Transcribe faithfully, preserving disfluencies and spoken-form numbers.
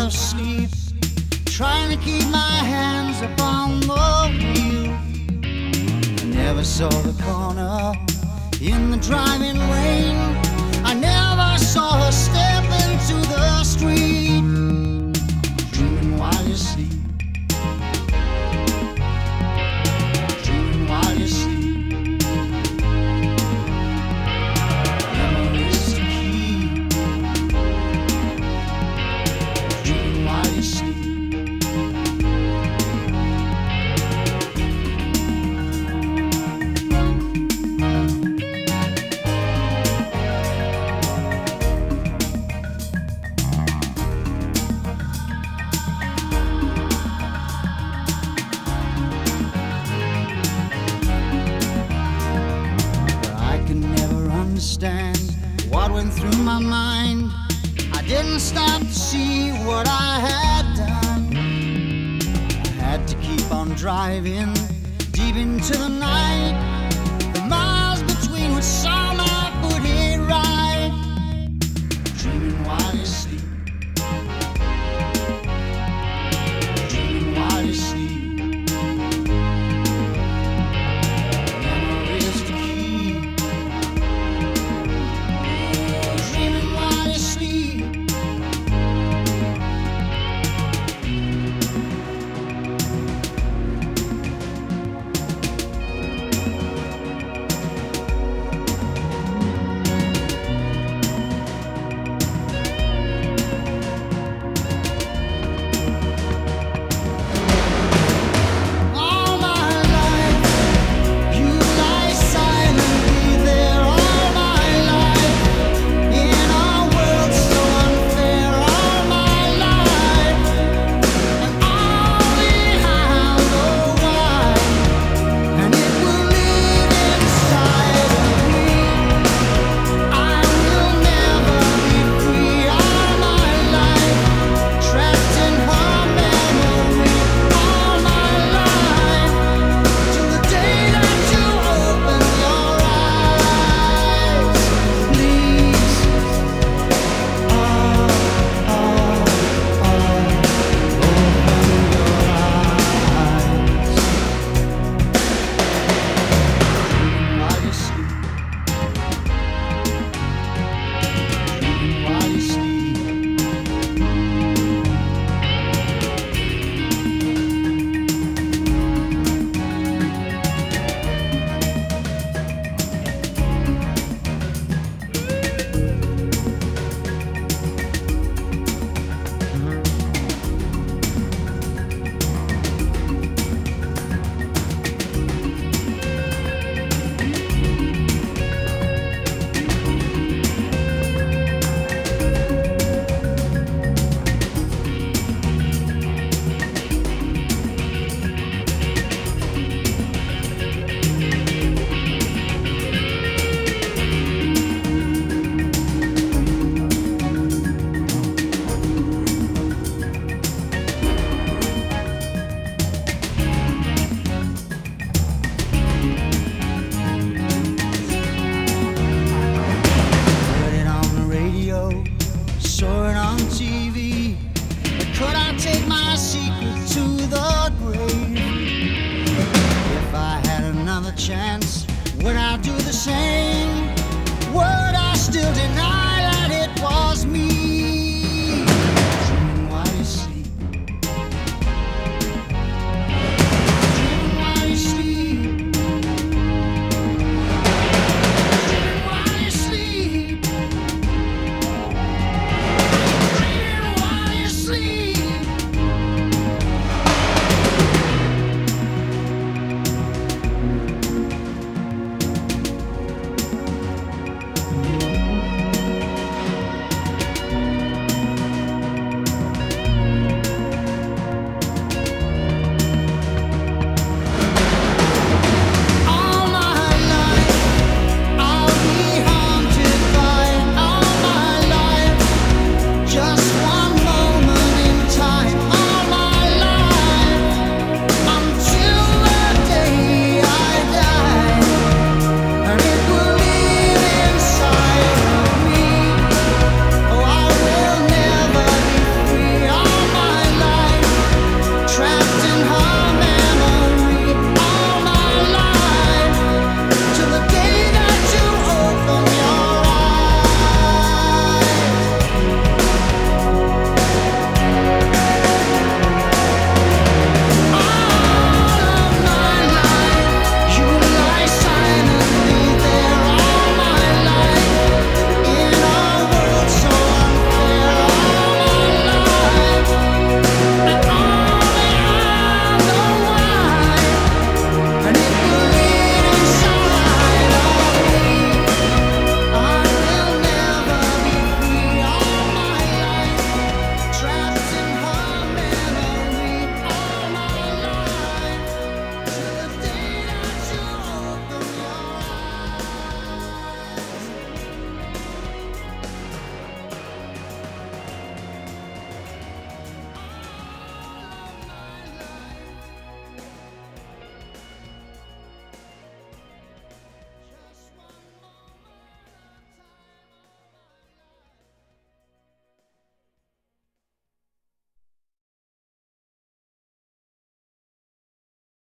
of sleep, trying to keep my hands upon the wheel. I never saw the corner in the driving rain. I never saw her step into the street, dreaming while you sleep. What went through my mind, I didn't stop to see what I had done. I had to keep on driving deep into the night. The miles between which saw my foot hit right, dreaming while you sleep, dreaming while you sleep. Chance, would I do the same?